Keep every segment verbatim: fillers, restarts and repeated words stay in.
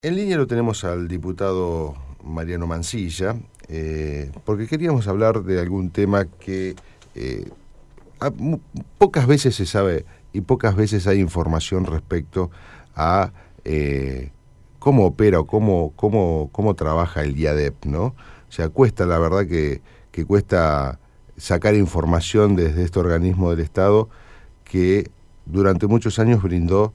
En línea lo tenemos al diputado Mariano Mansilla, eh, porque queríamos hablar de algún tema que eh, a, mu, pocas veces se sabe y pocas veces hay información respecto a eh, cómo opera o cómo, cómo, cómo trabaja el IADEP, ¿no? O sea, cuesta, la verdad que, que cuesta sacar información desde este organismo del Estado que durante muchos años brindó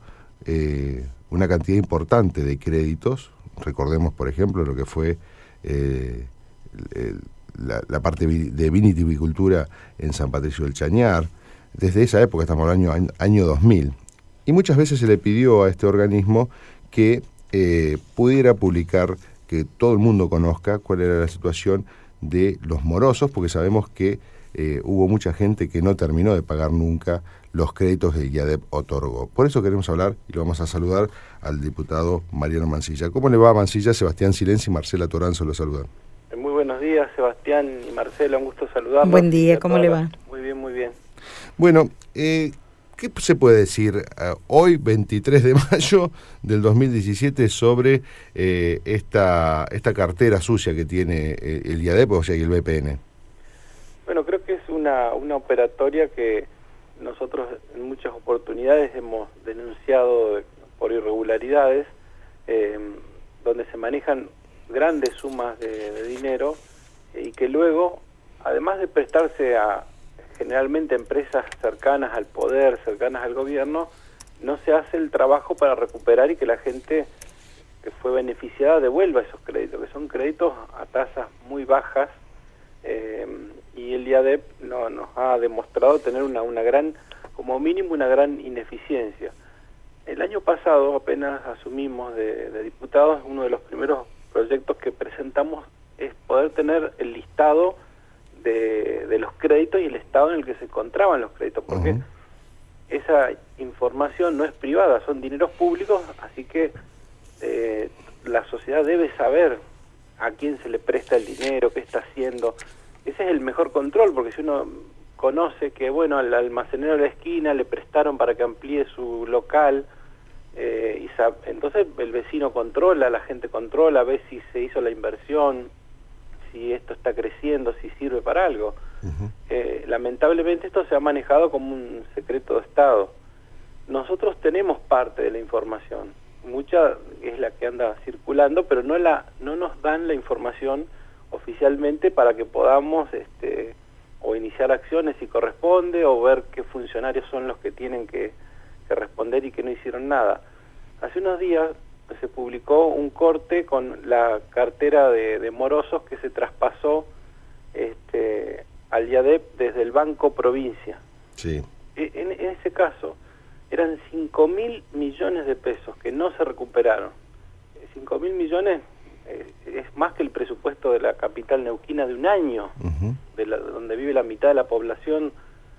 eh, una cantidad importante de créditos. Recordemos, por ejemplo, lo que fue eh, el, la, la parte de vinitivicultura en San Patricio del Chañar. Desde esa época, estamos hablando año, año dos mil. Y muchas veces se le pidió a este organismo que eh, pudiera publicar, que todo el mundo conozca cuál era la situación de los morosos, porque sabemos que eh, hubo mucha gente que no terminó de pagar nunca los créditos que el IADEP otorgó. Por eso queremos hablar y lo vamos a saludar al diputado Mariano Mansilla. ¿Cómo le va, Mansilla? Sebastián Silenzi y Marcela Toranzo lo saludan. Muy buenos días, Sebastián y Marcela, un gusto saludarlos. Buen día, ¿cómo le va? Muy bien, muy bien. Bueno, eh, ¿qué se puede decir uh, hoy, veintitrés de mayo del dos mil diecisiete, sobre eh, esta, esta cartera sucia que tiene eh, el IADEP, o sea, y el B P N? Bueno, creo que es una, una operatoria que nosotros en muchas oportunidades hemos denunciado por irregularidades, eh, donde se manejan grandes sumas de, de dinero y que luego, además de prestarse a generalmente empresas cercanas al poder, cercanas al gobierno, no se hace el trabajo para recuperar y que la gente que fue beneficiada devuelva esos créditos, que son créditos a tasas muy bajas, eh, y el IADEP no, nos ha demostrado tener una, una gran, como mínimo una gran ineficiencia. El año pasado, apenas asumimos de, de diputados, uno de los primeros proyectos que presentamos es poder tener el listado de, de los créditos y el estado en el que se encontraban los créditos, porque uh-huh. esa información no es privada, son dineros públicos, así que eh, la sociedad debe saber a quién se le presta el dinero, qué está haciendo. Ese es el mejor control, porque si uno conoce que, bueno, al almacenero de la esquina le prestaron para que amplíe su local, eh, y sabe, entonces el vecino controla, la gente controla, ve si se hizo la inversión, si esto está creciendo, si sirve para algo. Uh-huh. Eh, lamentablemente esto se ha manejado como un secreto de Estado. Nosotros tenemos parte de la información, mucha es la que anda circulando, pero no la no nos dan la información oficialmente para que podamos este o iniciar acciones si corresponde, o ver qué funcionarios son los que tienen que, que responder y que no hicieron nada. Hace unos días se publicó un corte con la cartera de, de morosos que se traspasó este, al IADEP desde el Banco Provincia. Sí. En, en ese caso eran cinco mil millones de pesos que no se recuperaron. cinco mil millones eh, es más que el presupuesto de la capital neuquina de un año, uh-huh. de la, donde vive la mitad de la población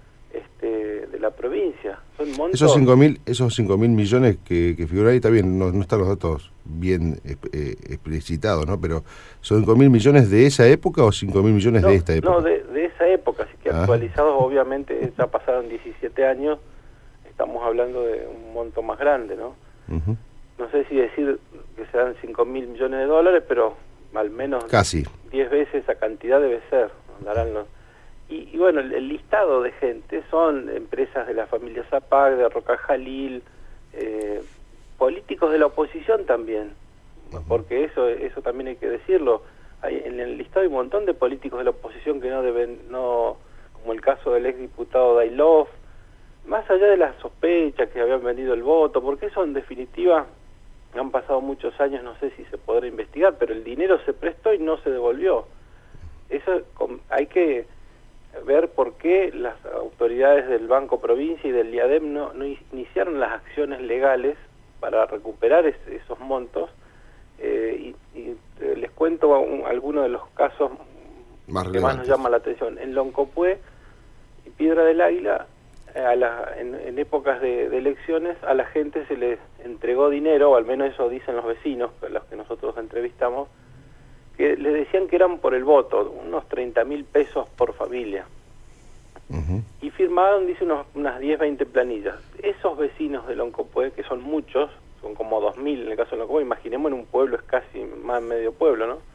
este, de la provincia. Son montos... Esos cinco mil esos cinco mil millones que, que figuran ahí, está bien, no, no están los datos bien eh, explicitados, ¿no? Pero ¿son cinco mil millones de esa época o cinco mil millones no, de esta época? No, de, de esa época, así que ah. actualizados obviamente ya pasaron diecisiete años, estamos hablando de un monto más grande, ¿no? Uh-huh. No sé si decir que serán cinco mil millones de dólares, pero al menos casi diez veces esa cantidad debe ser. Andarán los... y, y bueno, el, el listado de gente son empresas de la familia Zapag, de Roca Jalil, eh, políticos de la oposición también, uh-huh. porque eso eso también hay que decirlo. Hay, en el listado hay un montón de políticos de la oposición que no deben, no como el caso del exdiputado Dailov, más allá de las sospechas que habían vendido el voto, porque eso en definitiva han pasado muchos años, no sé si se podrá investigar, pero el dinero se prestó y no se devolvió. Eso hay que ver por qué las autoridades del Banco Provincia y del IADEP no, no iniciaron las acciones legales para recuperar es, esos montos, eh, y, y les cuento un, algunos de los casos más que más nos llaman la atención. En Loncopué y Piedra del Águila, A la, en, en épocas de, de elecciones a la gente se les entregó dinero, o al menos eso dicen los vecinos, los que nosotros entrevistamos, que les decían que eran por el voto, unos treinta mil pesos por familia. Uh-huh. Y firmaron, dice, unos, unas diez, veinte planillas. Esos vecinos de Loncopué, que son muchos, son como dos mil en el caso de Loncopo, imaginemos en un pueblo es casi más medio pueblo, ¿no?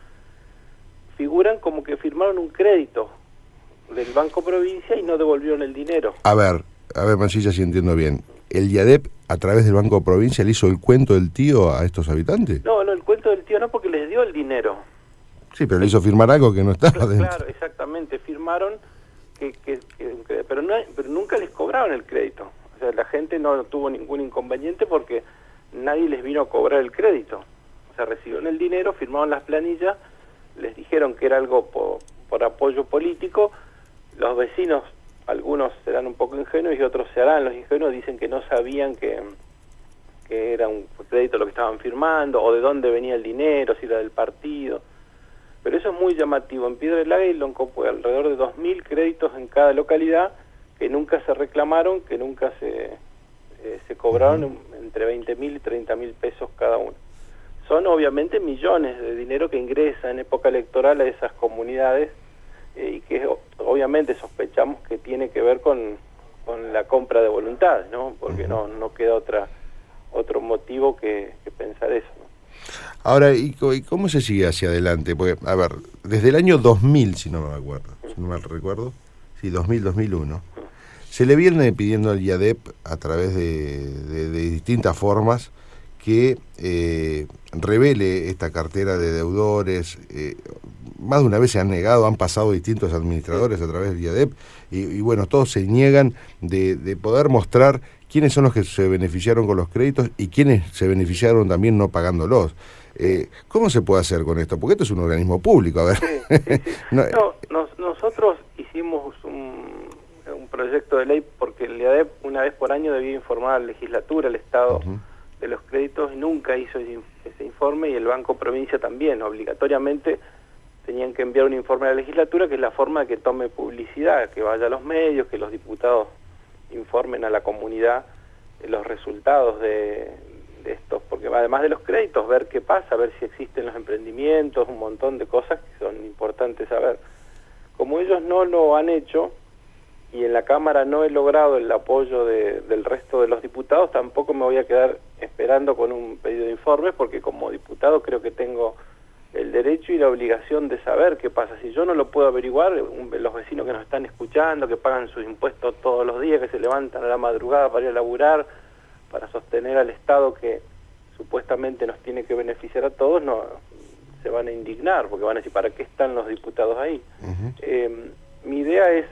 Figuran como que firmaron un crédito del Banco Provincia y no devolvieron el dinero. A ver, a ver, Mancilla, si entiendo bien. ¿El IADEP, a través del Banco Provincia, le hizo el cuento del tío a estos habitantes? No, no, el cuento del tío no, porque les dio el dinero. Sí, pero le hizo firmar algo que no estaba Claro, dentro. claro, exactamente, firmaron, que, que, que pero, no, pero nunca les cobraron el crédito. O sea, la gente no tuvo ningún inconveniente porque nadie les vino a cobrar el crédito. O sea, recibieron el dinero, firmaron las planillas, les dijeron que era algo por, por apoyo político. Los vecinos, algunos serán un poco ingenuos y otros se harán los ingenuos, dicen que no sabían que, que era un crédito lo que estaban firmando, o de dónde venía el dinero, si era del partido. Pero eso es muy llamativo. En Piedra del Laga y Loncopo hay alrededor de dos mil créditos en cada localidad que nunca se reclamaron, que nunca se, eh, se cobraron uh-huh. entre veinte mil y treinta mil pesos cada uno. Son obviamente millones de dinero que ingresa en época electoral a esas comunidades eh, y que obviamente sospechamos que tiene que ver con, con la compra de voluntades, ¿no? Porque uh-huh. no, no queda otra otro motivo que, que pensar eso, ¿no? Ahora, ¿y cómo se sigue hacia adelante? Porque, a ver, desde el año dos mil, si no me acuerdo, si no me recuerdo, sí, dos mil, dos mil uno, se le viene pidiendo al IADEP a través de, de, de distintas formas que eh, revele esta cartera de deudores. Eh, más de una vez se han negado, han pasado distintos administradores a través del IADEP y, y bueno, todos se niegan de, de poder mostrar quiénes son los que se beneficiaron con los créditos y quiénes se beneficiaron también no pagándolos. Eh, ¿Cómo se puede hacer con esto? Porque esto es un organismo público, a ver. Sí, sí, sí. no, no, nos, nosotros hicimos un, un proyecto de ley porque el IADEP una vez por año debía informar a la legislatura, al Estado, uh-huh. de los créditos, y nunca hizo ese, ese informe, y el Banco Provincia también, obligatoriamente tenían que enviar un informe a la legislatura, que es la forma de que tome publicidad, que vaya a los medios, que los diputados informen a la comunidad los resultados de, de estos, porque además de los créditos, ver qué pasa, ver si existen los emprendimientos, un montón de cosas que son importantes saber. Como ellos no lo han hecho, y en la Cámara no he logrado el apoyo de, del resto de los diputados, tampoco me voy a quedar esperando con un pedido de informes, porque como diputado creo que tengo el derecho y la obligación de saber qué pasa. Si yo no lo puedo averiguar, un, los vecinos que nos están escuchando, que pagan sus impuestos todos los días, que se levantan a la madrugada para ir a laburar, para sostener al Estado que supuestamente nos tiene que beneficiar a todos, no se van a indignar, porque van a decir, ¿para qué están los diputados ahí? Uh-huh. eh, mi idea es,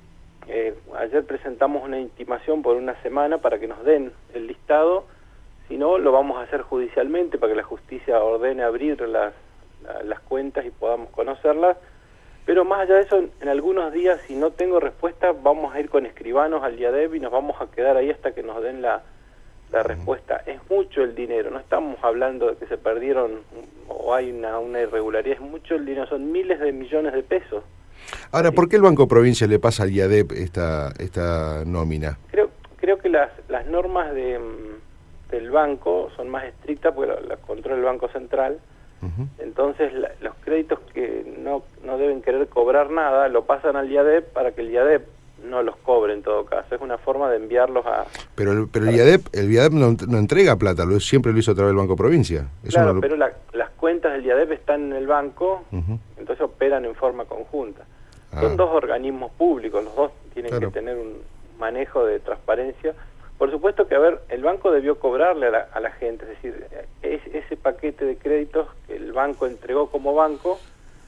eh, ayer presentamos una intimación por una semana para que nos den el listado, si no lo vamos a hacer judicialmente para que la justicia ordene abrir las las cuentas y podamos conocerlas, pero más allá de eso, en algunos días, si no tengo respuesta, vamos a ir con escribanos al IADEP y nos vamos a quedar ahí hasta que nos den la, la respuesta. Es mucho el dinero, no estamos hablando de que se perdieron o hay una, una irregularidad, es mucho el dinero, son miles de millones de pesos. Ahora, ¿por qué el Banco Provincia le pasa al IADEP esta, esta nómina? Creo, creo que las, las normas de, del banco son más estrictas porque las la controla el Banco Central. Uh-huh. Entonces la, los créditos que no, no deben querer cobrar nada lo pasan al IADEP para que el IADEP no los cobre en todo caso. Es una forma de enviarlos a... Pero el, pero el IADEP, el IADEP no, no entrega plata, lo, siempre lo hizo a través del Banco Provincia. Eso claro, no lo... pero la, las cuentas del IADEP están en el banco, uh-huh. entonces operan en forma conjunta. Ah. Son dos organismos públicos, los dos tienen claro. que tener un manejo de transparencia. Por supuesto que, a ver, el banco debió cobrarle a la, a la gente, es decir, es, ese paquete de créditos que el banco entregó como banco,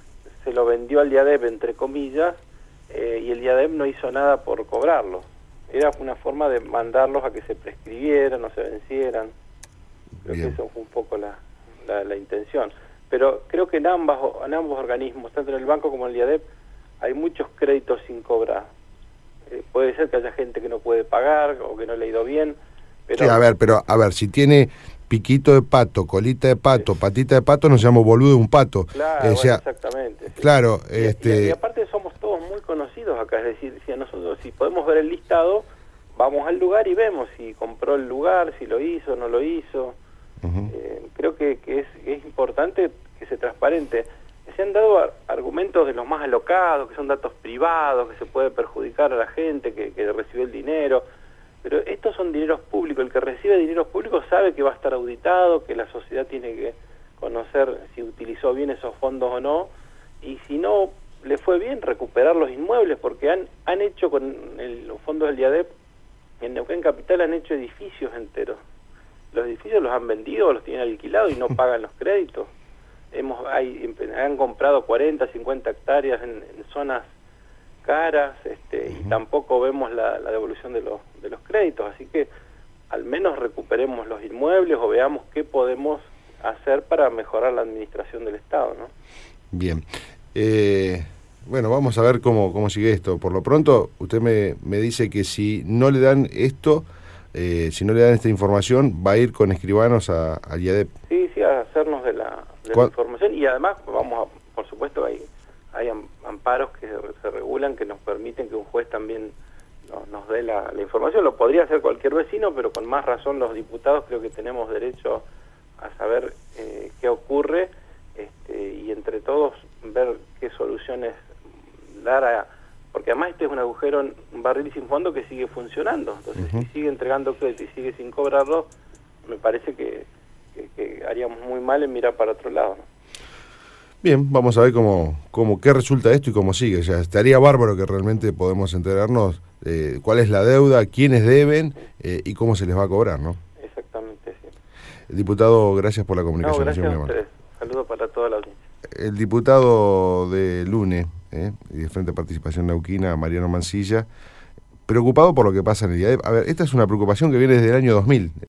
se lo vendió al IADEP, entre comillas, eh, y el IADEP no hizo nada por cobrarlos. Era una forma de mandarlos a que se prescribieran o se vencieran. Creo Bien. que eso fue un poco la, la, la intención. Pero creo que en, ambas, en ambos organismos, tanto en el banco como en el IADEP, hay muchos créditos sin cobrar. Eh, puede ser que haya gente que no puede pagar o que no le ha ido bien, pero... Sí, a ver, pero a ver, si tiene piquito de pato, colita de pato, sí. patita de pato, nos llamamos boludo de un pato. Claro, eh, bueno, o sea, exactamente. Sí. Claro, y, este... Y, y aparte somos todos muy conocidos acá, es decir, si a nosotros, si podemos ver el listado, vamos al lugar y vemos si compró el lugar, si lo hizo, no lo hizo. Uh-huh. eh, creo que, que es, es importante que se transparente. Se han dado ar argumentos de los más alocados, que son datos privados, que se puede perjudicar a la gente que, que recibió el dinero, Pero estos son dineros públicos, el que recibe dineros públicos sabe que va a estar auditado, que la sociedad tiene que conocer si utilizó bien esos fondos o no, y si no le fue bien, recuperar los inmuebles, porque han, han hecho con el, los fondos del IADEP, en Neuquén Capital han hecho edificios enteros. Los edificios los han vendido, los tienen alquilados y no pagan los créditos. Hemos hay, han comprado cuarenta, cincuenta hectáreas en, en zonas caras, este, y tampoco vemos la, la devolución de los, de los créditos, así que al menos recuperemos los inmuebles o veamos qué podemos hacer para mejorar la administración del Estado, ¿no? Bien. Eh, bueno, vamos a ver cómo, cómo sigue esto. Por lo pronto, usted me, me dice que si no le dan esto, eh, si no le dan esta información, va a ir con escribanos a, al IADEP. Sí, sí, a hacernos de la, de la información, y además, vamos a, por supuesto, hay, hay amparos que se regulan que nos permiten que un juez también nos, nos dé la, la información. Lo podría hacer cualquier vecino, pero con más razón los diputados creo que tenemos derecho a saber eh, qué ocurre, este, y entre todos ver qué soluciones dar a, porque además este es un agujero, un barril sin fondo que sigue funcionando. Entonces, uh-huh. si sigue entregando crédito y sigue sin cobrarlo, me parece que, que, que haríamos muy mal en mirar para otro lado, ¿no? Bien, vamos a ver cómo, cómo qué resulta esto y cómo sigue. O sea, estaría bárbaro que realmente podemos enterarnos eh, cuál es la deuda, quiénes deben eh, y cómo se les va a cobrar, ¿no? Exactamente, sí. Diputado, gracias por la comunicación. No, gracias a ustedes. Saludos para toda la audiencia. El diputado de LUNE eh, y de Frente a Participación Neuquina, Mariano Mansilla, preocupado por lo que pasa en el IADEP. A ver, esta es una preocupación que viene desde el año dos mil.